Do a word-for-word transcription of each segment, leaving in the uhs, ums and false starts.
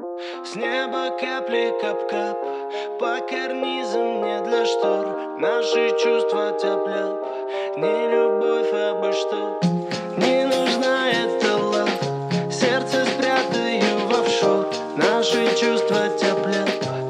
С неба капли кап-кап по карнизам, не для штор. Наши чувства тяп-ляп, не любовь, а бы что. Не нужна эта лав, сердце спрятаю в офшор. Наши чувства тяп-ляп.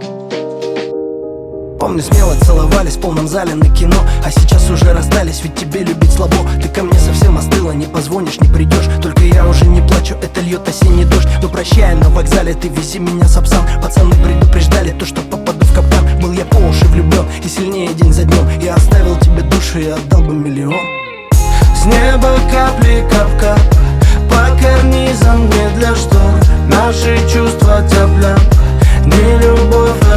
Помню, смело целовались в полном зале на кино, а сейчас уже расстались, ведь тебе любить слабо. Ты ко мне совсем остыла, не позвонишь, не придешь. Только я уже не плачу, это льет осенний дождь. Но прощай, на вокзале ты вези меня сапсан. Пацаны предупреждали то, что попаду в капкан. Был я по уши влюблен и сильнее день за днем. Я оставил тебе душу и отдал бы миллион. С неба капли кап-кап по карнизам, не для штор. Наши чувства тяп-ляп, не любовь,